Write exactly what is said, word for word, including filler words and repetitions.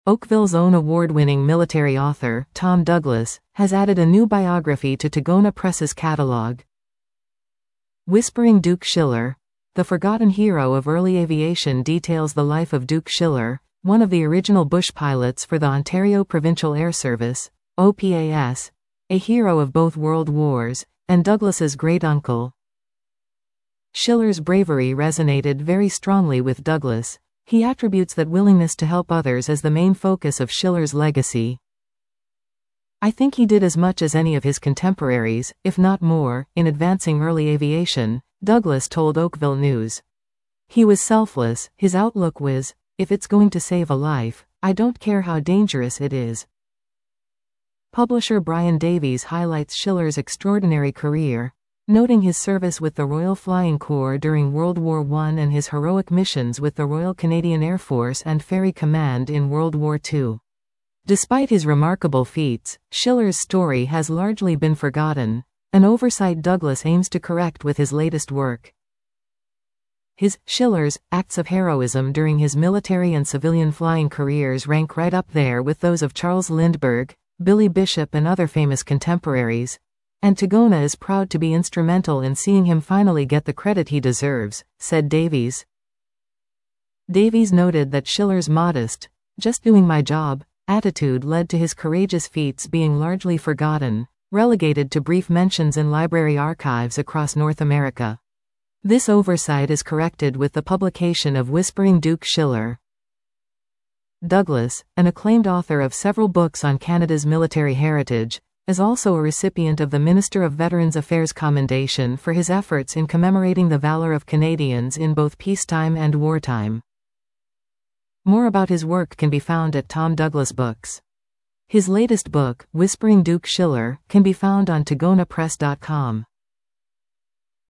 Oakville's own award-winning military author, Tom Douglas, has added a new biography to Tagona Press's catalog. Whispering Duke Schiller. The Forgotten Hero of Early Aviation details the life of Duke Schiller, one of the original bush pilots for the Ontario Provincial Air Service, O P A S, a hero of both world wars, and Douglas's great-uncle. Schiller's bravery resonated very strongly with Douglas. He attributes that willingness to help others as the main focus of Schiller's legacy. I think he did as much as any of his contemporaries, if not more, in advancing early aviation, Douglas told Oakville News. He was selfless. His outlook was, if it's going to save a life, I don't care how dangerous it is. Publisher Brian Davies highlights Schiller's extraordinary career, noting his service with the Royal Flying Corps during World War One and his heroic missions with the Royal Canadian Air Force and Ferry Command in World War Two. Despite his remarkable feats, Schiller's story has largely been forgotten, an oversight Douglas aims to correct with his latest work. His, Schiller's, acts of heroism during his military and civilian flying careers rank right up there with those of Charles Lindbergh, Billy Bishop and other famous contemporaries, and Tagona is proud to be instrumental in seeing him finally get the credit he deserves, said Davies. Davies noted that Schiller's modest, just doing my job, attitude led to his courageous feats being largely forgotten, relegated to brief mentions in library archives across North America. This oversight is corrected with the publication of Whispering Duke Schiller. Douglas, an acclaimed author of several books on Canada's military heritage, is also a recipient of the Minister of Veterans Affairs Commendation for his efforts in commemorating the valor of Canadians in both peacetime and wartime. More about his work can be found at Tom Douglas Books. His latest book, Whispering Duke Schiller, can be found on Tagona Press dot com.